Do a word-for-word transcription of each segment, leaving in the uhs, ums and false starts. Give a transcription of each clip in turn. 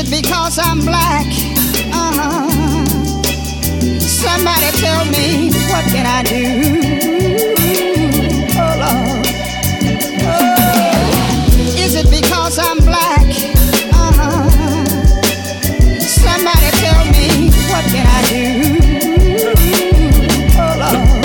it because I'm black? Uh-huh. Somebody tell me, what can I do? Oh, Lord. Oh. Is it because I'm black? Uh-huh. Somebody tell me, what can I do? Oh, Lord.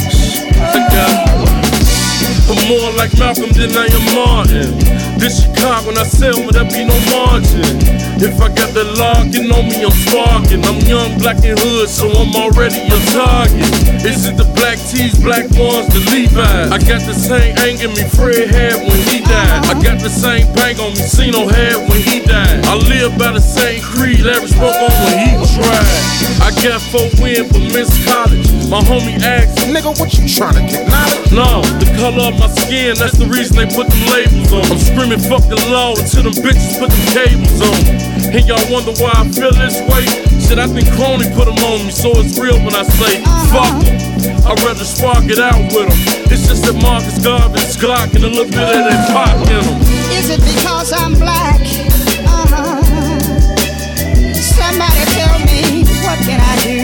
Oh. I'm more like Malcolm than I am Martin. This Chicago, when I sell, but there be no margin. If I got the lock, you know me, I'm sparking. I'm young, black, and hood, so I'm already a target. Is it the black tees, black ones, the Levi's? I got the same anger me Fred had when he died. I got the same bang on me Cino had when he died. I live by the same creed Larry spoke on when he tried. I got four wins for Miss College. My homie asked, nigga, what you tryna get knowledge? No, the color of my skin, that's the reason they put them labels on. I'm screaming fuck the law until them bitches put them cables on. And y'all wonder why I feel this way? Shit, I think Crony put them on me, so it's real when I say fuck them. I'd rather spark it out with them. It's just that Marcus Garvey is Glock and a little bit of that pop in them. Is it because I'm black? Uh-huh. Somebody tell me, what can I do?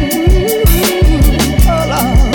Oh, Lord.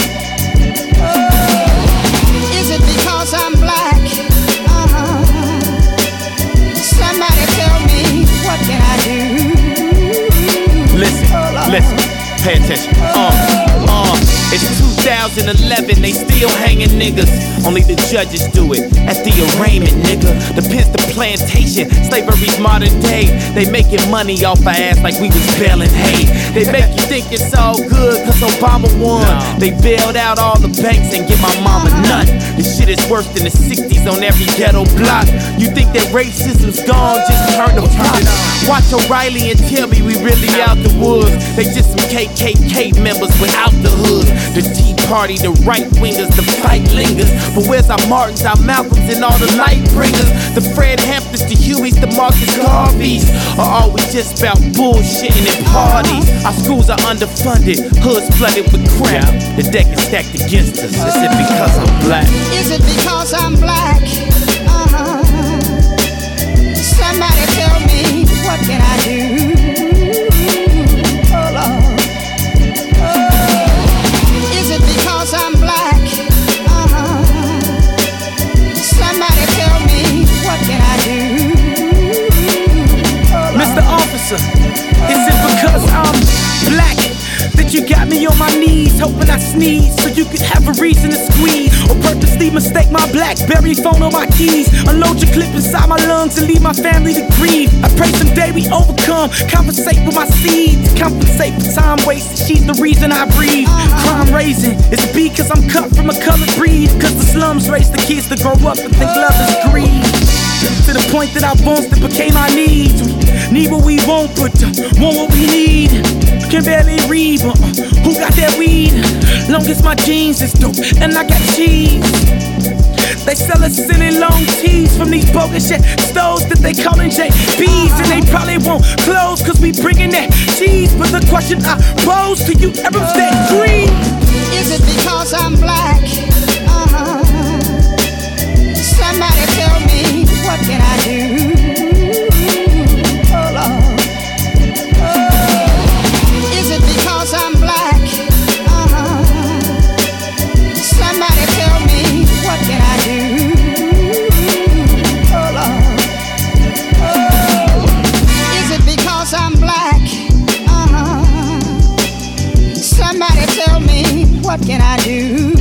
Oh. Is it because I'm black? Uh-huh. Somebody tell me, what can I do? Listen, oh, listen, pay attention. Uh, uh, it's two thousand eleven, they still hanging niggas. Only the judges do it at the arraignment, nigga. The Pence, the plantation, slavery's modern day. They making money off our ass like we was baling hay. They make you think it's all good cause Obama won. They bailed out all the banks and give my mama none. This shit is worse than the sixties on every ghetto block. You think that racism's gone, just turn the pot. Watch O'Reilly and tell me we really out the woods. They just some K K K members without the hood. The Tea Party, the right wingers, the fight lingers. But where's our Martins, our Malcolms, and all the light bringers? The Fred Hamptons, the Hueys, the Marcus Garveys. Or are we just about bullshitting and parties? Our schools are underfunded, hoods flooded with crap. The deck is stacked against us. Is it because I'm black? Is it because I'm black? Uh-huh. Somebody tell me, what can I do? Oh, Lord. Oh. Is it because I'm black? Uh-huh. Somebody tell me, what can I do? Oh, Mister Officer, is it because I'm black that you got me on my knees, hoping I sneeze so you could have a reason to squeeze? Or purposely mistake my BlackBerry phone or my keys? Unload your clip inside my lungs and leave my family to grieve. I pray someday we overcome, compensate with my seeds, compensate for time wasted. She's the reason I breathe. Crime raising, is it because I'm cut from a colored breed? Cause the slums raise the kids to grow up and think love is greed. To the point that our wants that became our needs. We need what we want, but uh, want what we need. Can barely read, but uh, who got that weed? Long as my jeans is dope and I got cheese. They sell us silly long tees from these bogus shit stores that they callin' J B's. And they probably won't close cause we bringin' that cheese. But the question I pose to you Arabs that green: is it because I'm black? Uh-huh. Somebody tell me, what can I do? Oh, Lord. Oh. Is it because I'm black? Uh-huh. Somebody tell me, what can I do? Oh, Lord. Oh. Is it because I'm black? Uh-huh. Somebody tell me, what can I do?